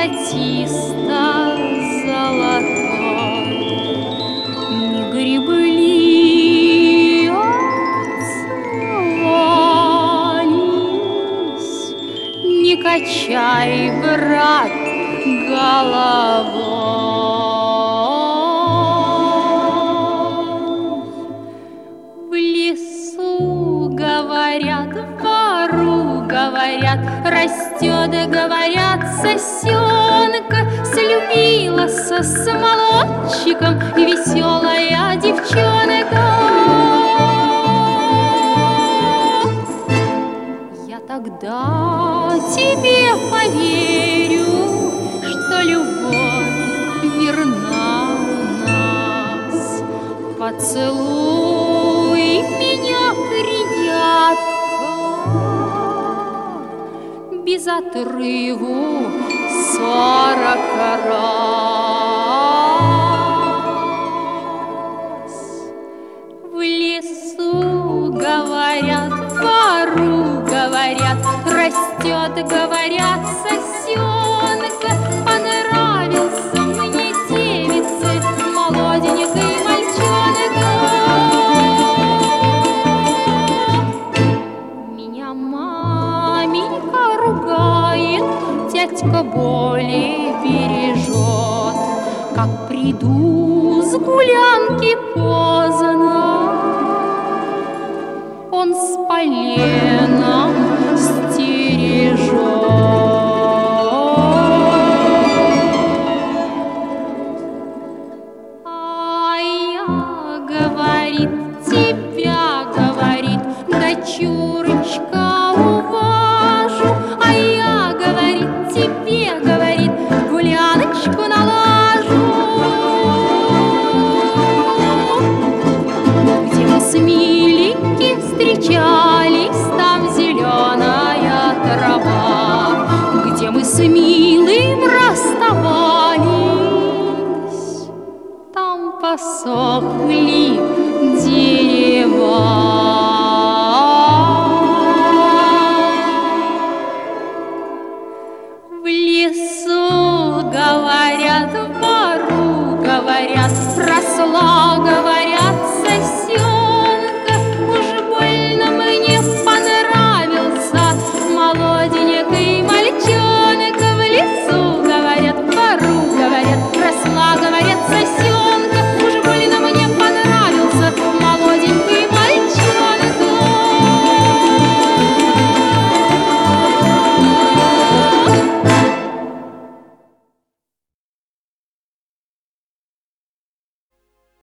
золотисто-золотой. Не гребли отзвались, не качай, брат, головой. В лесу, говорят, в бору, говорят, растет, говорят, сосенка, слюбилась с молодчиком веселая девчонка. Я тогда тебе поверю, что любовь верна нас. Поцелуй меня приятно, без отрыву 40 раз. В лесу, говорят, в бору, говорят, растет, говорят, сосенка. Понравился мне девице молоденький мальчонка. Меня маменька ругает, дядька более бережет. Как приду с гулянки поздно, он с поленом стережет. А я, говорит, тебя, говорит, дочурочка, уважу. А я, говорит, тебе, говорит, гуляночку налажу. Где мы с миленьким встречались, там зеленая трава. Где мы с милым расставались, там посохли дерева. В лесу, говорят, в бору, говорят, росла, говорят,